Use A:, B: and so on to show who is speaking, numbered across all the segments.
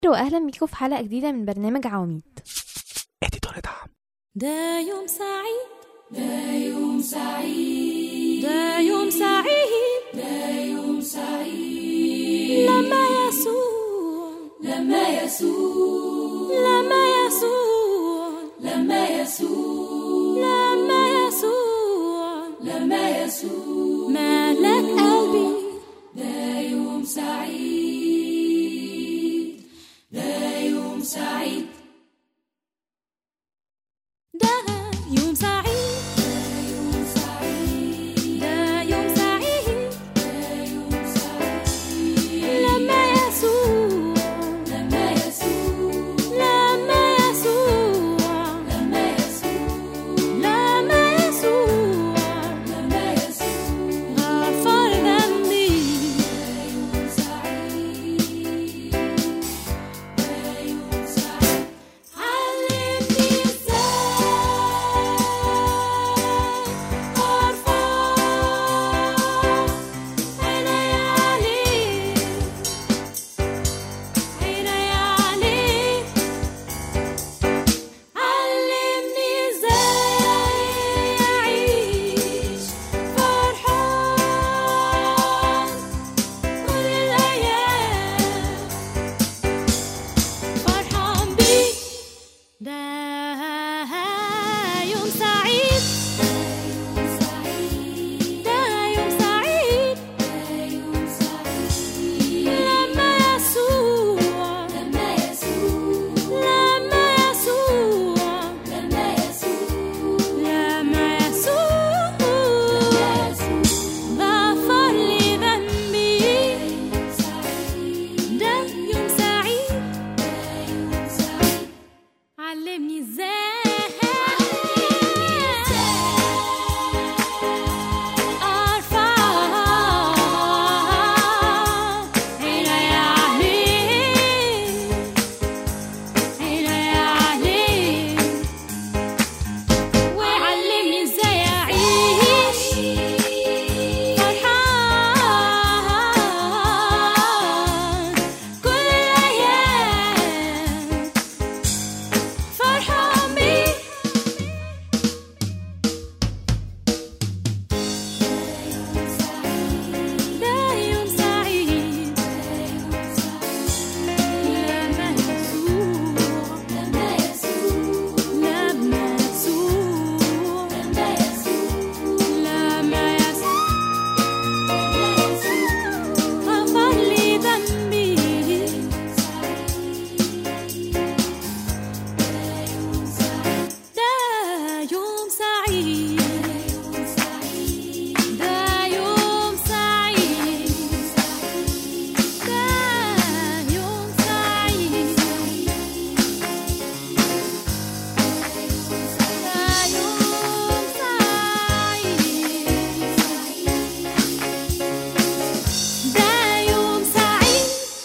A: واهلا بيكم في حلقه جديده من برنامج عواميد.
B: اديتور دعم.
C: ده يوم سعيد، ده يوم سعيد، ده يوم سعيد، ده يوم سعيد لما يسوع، لما يسوع، لما يسوع، لما يسوع، لما يسوع، لما يسوع ملك قلبي. ده يوم سعيد، ده يوم سعيد، ده يوم سعيد، ده يوم سعيد، ده يوم سعيد، ده يوم سعيد لما يسوع، لما يسوع، لما يسوع، لما يسوع، لما يسوع، لما يسوع غفر ذنبي. ده يوم سعيد، ده يوم سعيد علمني ازاي ارفع عيني عليك، عيني عليك، علمني ازاي اعيش فرحان كل الايام، فرحان بيك. ده يوم سعيد، ده يوم سعيد، ده يوم سعيد لما يسوع، لما يسوع، لما يسوع، لما يسوع، لما يسوع غفر لي ذنبي. ده يوم سعيد، ده يوم سعيد علمني ازاي ارفع عيني عليك، عيني عليك، وعلمني ازاي اعيش فرحان كل الايام، فرحان بيك. ده يوم سعيد، لما يسوع، لما يسوع، لما يسوع، لما يسوع، لما يسوع غفر لي ذنبي. ده يوم سعيد، ده يوم سعيد، ده يوم سعيد، ده يوم سعيد، ده يوم سعيد.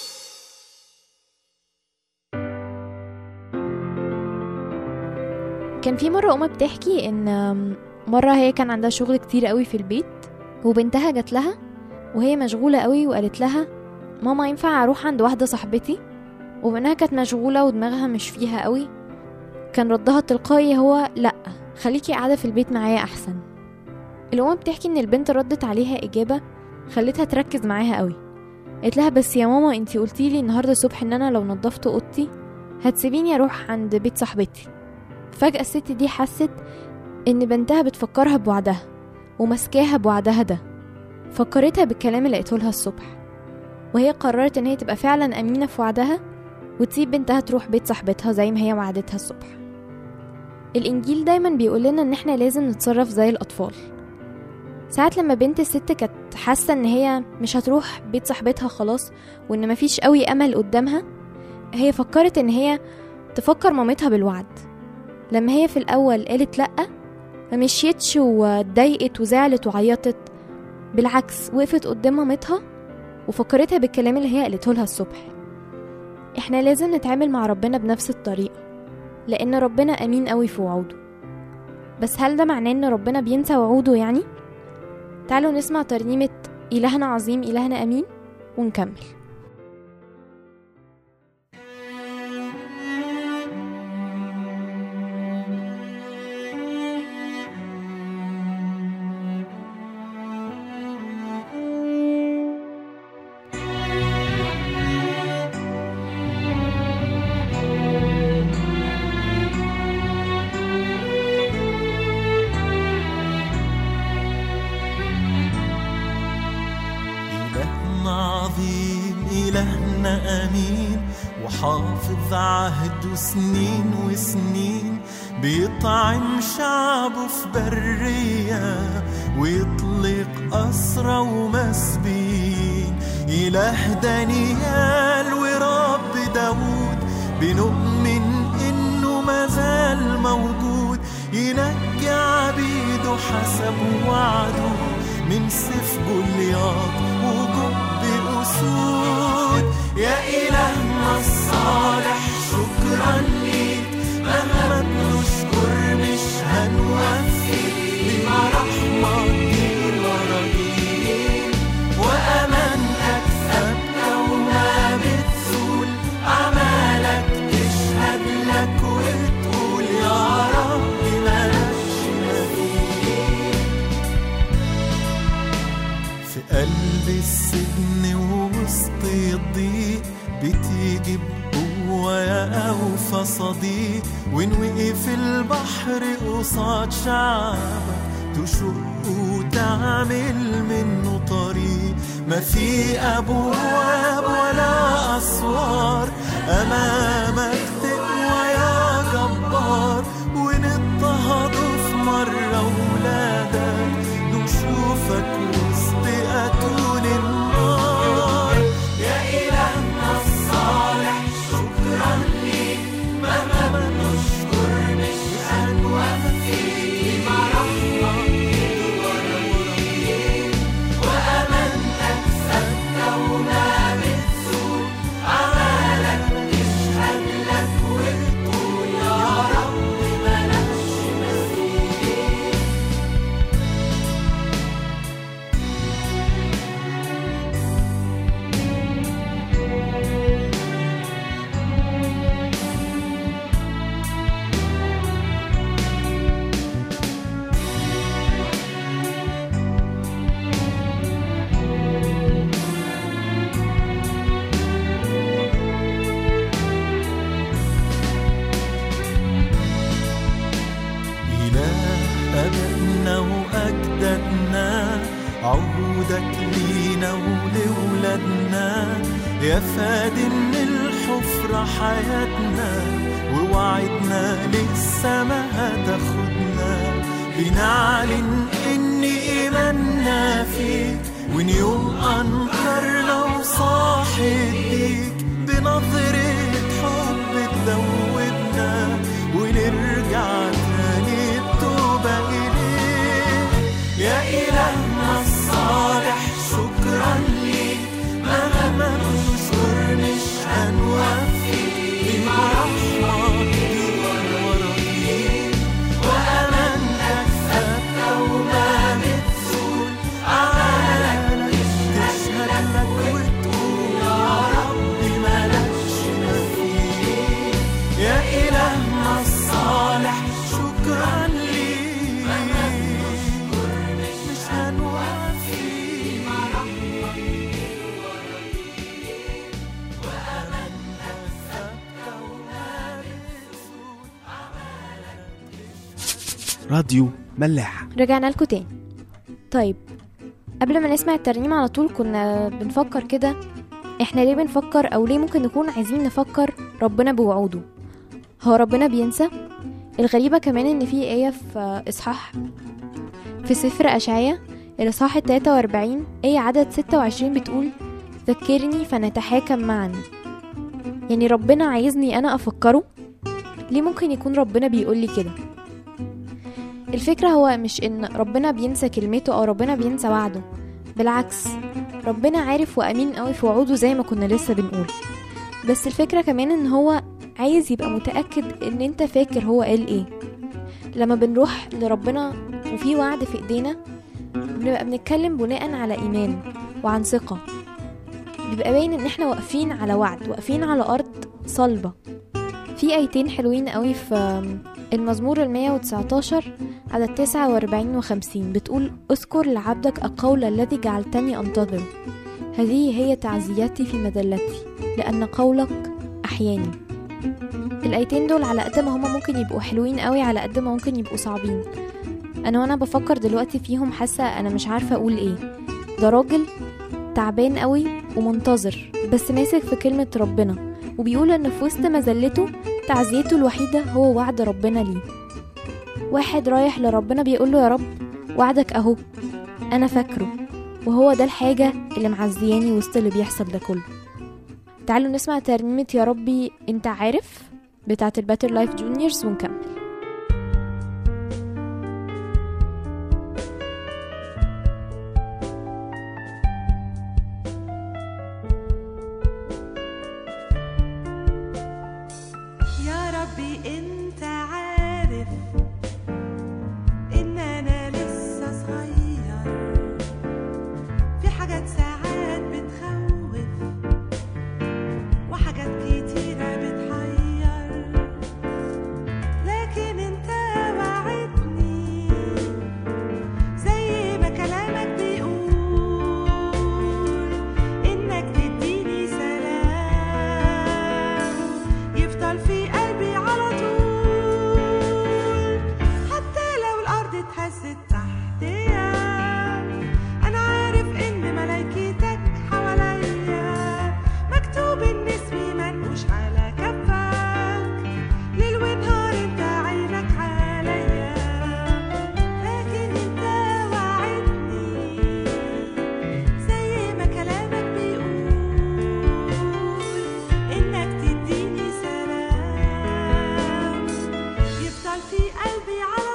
A: كان في مره أمه بتحكي ان مره هي كان عندها شغل كتير قوي في البيت، وبنتها جات لها وهي مشغوله قوي وقالت لها ماما ينفع اروح عند واحده صاحبتي؟ وبنها كانت مشغوله ودماغها مش فيها قوي، كان ردها التلقائي هو لا، خليكي قاعده في البيت معايا احسن. الأم بتحكي ان البنت ردت عليها اجابه خلتها تركز معاها قوي. قالت لها بس يا ماما انتي قلتيلي النهارده الصبح ان انا لو نظفت اوضتي هتسيبيني اروح عند بيت صاحبتي. فجأة الست دي حست ان بنتها بتفكرها بوعدها ومسكاها بوعدها ده، فكرتها بالكلام اللي قلته لها الصبح، وهي قررت ان هي تبقى فعلا امينة في وعدها وتسيب بنتها تروح بيت صاحبتها زي ما هي وعدتها الصبح. الانجيل دايما بيقول لنا ان احنا لازم نتصرف زي الاطفال. ساعات لما بنت الست كانت حاسة ان هي مش هتروح بيت صاحبتها خلاص وان مفيش قوي امل قدامها، هي فكرت ان هي تفكر مامتها بالوعد. لما هي في الاول قالت لأ ما مشيتش واتضايقت وزعلت وعيطت، بالعكس وقفت قدام مامتها وفكرتها بالكلام اللي هي قالته لها الصبح. احنا لازم نتعامل مع ربنا بنفس الطريقة، لان ربنا امين قوي في وعوده. بس هل ده معناه ان ربنا بينسى وعوده يعني؟ تعالوا نسمع ترنيمة إلهنا عظيم إلهنا أمين ونكمل.
D: وحافظ عهده سنين وسنين، بيطعم شعبه في برية ويطلق أسرى ومسبين. إله دانيال ورب داود بنؤمن إنه مازال موجود، ينجي عبيده حسب وعده من سيف جولياط وجب أسود. يا إلهنا الصالح شكرا ليك، مهما بنشكر مش هنوفي، بما رحمتك ورجيك وأمانتك ثابتة وما بتزول، أعمالك تشهد لك وتقول يا رب مالكش مثيل. في قلب السجن ووسط الضيق بتيجي بقوة يا أوفى صديق، وإن وقف البحر قصاد شعبك تشق وتعمل منه طريق. ما في أبواب ولا أسوار أمامك تقوى يا جبار، ونضطهدوا في مرة ولادك نشوفك وسط أتون النار. يا إلهنا الصالح شكرا ليك، مهما نشكر مش هنوفي، بما رحمتك ورجيك وأمانتك ثابتة وما بتزول، أعمالك تشهد لك وتقول يا رب مالكش مثيل. أبائنا وأجدادنا عهودك لينا ولولادنا، يا فادي من الحفرة حياتنا ووعدنا لسه ما هتاخدنا. بنعلن إن إيماننا فيك، وإن يوم أنكرنا وصاحب بيك بنظرة حب تدوبنا ونرجع تاني بتوبة إليك. يا إلهنا الصالح شكرا ليك، مهما نشكر مش هنوفي، بما رحمتك ورجيك وأمانتك ثابتة وما بتزول، أعمالك تشهد لك وتقول يا رب مالكش مثيل. يا إلهنا الصالح شكرا ليك، مش هنوفي، بما رحمتك ورجيك وأمانتك ثابتة وما بتزول، أعمالك
B: راديو ملاح.
A: رجعنا لكم تاني. طيب قبل ما نسمع الترنيمة على طول كنا بنفكر كده، احنا ليه بنفكر او ليه ممكن نكون عايزين نفكر ربنا بوعوده؟ هو ربنا بينسى؟ الغريبة كمان ان في آية في سفر أشعياء الإصحاح 43 آية عدد 26 بتقول ذكرني فنتحاكم معا. يعني ربنا عايزني أنا أفكره؟ ليه ممكن يكون ربنا بيقولي كده؟ الفكرة هو مش ان ربنا بينسى كلمته او ربنا بينسى وعده، بالعكس ربنا عارف وامين قوي في وعوده زي ما كنا لسه بنقول. بس الفكرة كمان ان هو عايز يبقى متأكد ان انت فاكر هو قال ايه. لما بنروح لربنا وفي وعد في ايدينا بنبقى بنتكلم بناء على ايمان وعن ثقة، بيبقى باين ان احنا واقفين على وعد، واقفين على ارض صلبة. في ايتين حلوين قوي في المزمور 119 عدد 49 و50 بتقول اذكر لعبدك القول الذي جعلتني انتظر، هذه هي تعزيتي في مذلتي لأن قولك أحياني. الآيتين دول على قد ما هما ممكن يبقوا حلوين قوي على قد ما ممكن يبقوا صعبين. أنا وانا بفكر دلوقتي فيهم حاسة أنا مش عارفة أقول إيه. ده راجل تعبان قوي ومنتظر بس ماسك في كلمة ربنا، وبيقول ان في وسط مذلته تعزيته الوحيدة هو وعد ربنا ليه. واحد رايح لربنا بيقول له يا رب وعدك اهو انا فاكره، وهو ده الحاجة اللي معزياني وسط اللي بيحصل ده كله. تعالوا نسمع ترنيمة يا ربي انت عارف بتاعة الباتر لايف جونيورز ونكمل.
E: يا ربي انت عارف ان انا لسه صغير، في حاجات ساعات بتخوف وحاجات كتيرة بتحير، لكن انت وعدني زي ما كلامك بيقول انك تديني سلام يفضل في قلبي على طول، حتى لو الارض اتهزت تحتيا انا عارف ان ملايكتك حواليا، مكتوب ان اسمي منقوش على كفك، ليل ونهار انت عينك عليا، لكن انت وعدني زي ما كلامك بيقول انك تديني سلام يفضل في قلبي على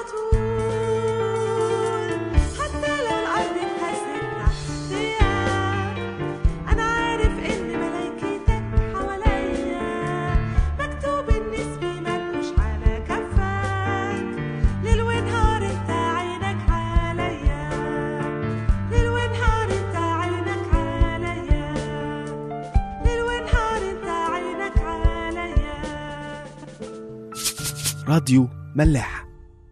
E: طول، حتى لو الارض اتهزت تحتيا انا عارف ان ملايكتك حواليا، مكتوب ان اسمي منقوش على كفك، ليل ونهار انت عينك عليا، ليل ونهار انت عينك عليا، ليل ونهار انت عينك عليا.
B: راديو ملاح.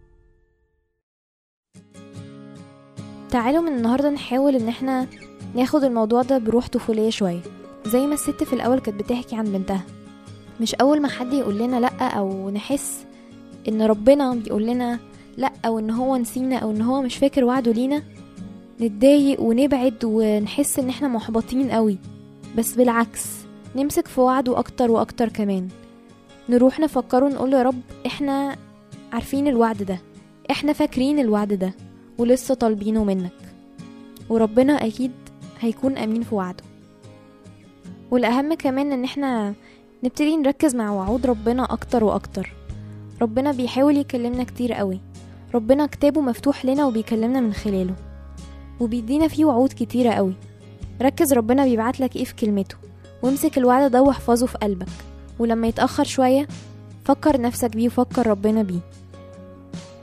A: تعالوا من النهاردة نحاول ان احنا ناخد الموضوع ده بروح طفولية شوية، زي ما الست في الاول كانت بتحكي عن بنتها. مش اول ما حد يقول لنا لا او نحس ان ربنا بيقول لنا لا او ان هو نسينا او ان هو مش فاكر وعده لينا نتضايق ونبعد ونحس ان احنا محبطين قوي، بس بالعكس نمسك في وعده اكتر واكتر كمان، نروح نفكره نقول يا رب احنا عارفين الوعد ده، احنا فاكرين الوعد ده ولسه طالبينه منك، وربنا اكيد هيكون امين في وعده. والاهم كمان ان احنا نبتدي نركز مع وعود ربنا اكتر واكتر. ربنا بيحاول يكلمنا كتير قوي، ربنا كتابه مفتوح لنا وبيكلمنا من خلاله وبيدينا فيه وعود كتيرة قوي. ركز ربنا بيبعت لك ايه في كلمته، وامسك الوعد ده واحفظه في قلبك، ولما يتأخر شوية فكر نفسك بيه وفكر ربنا بيه.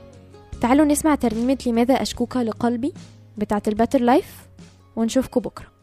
A: تعالوا نسمع ترنيمة لماذا أشكوك لقلبي بتاعة الباتر لايف ونشوفكم بكرة.